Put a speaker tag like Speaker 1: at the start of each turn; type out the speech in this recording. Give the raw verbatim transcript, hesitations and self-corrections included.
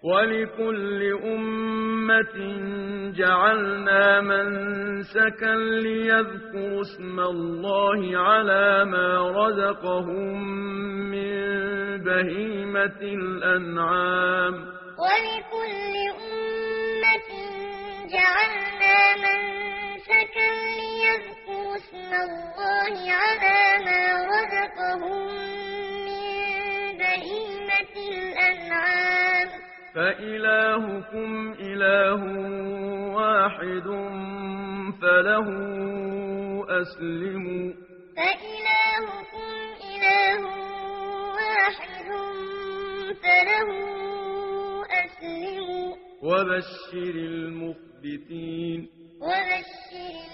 Speaker 1: ولكل أمة جعلنا منسكا ليذكروا اسم الله على ما رزقهم من بهيمة الأنعام
Speaker 2: ولكل أمة جعلنا منسكا ليذكروا اسم الله على ما رزقهم من بهيمة الأنعام
Speaker 1: فإلهكم إله واحد فله أسلموا
Speaker 2: فإلهكم إله واحد فله أسلموا
Speaker 1: وبشر المخبتين
Speaker 2: وبشر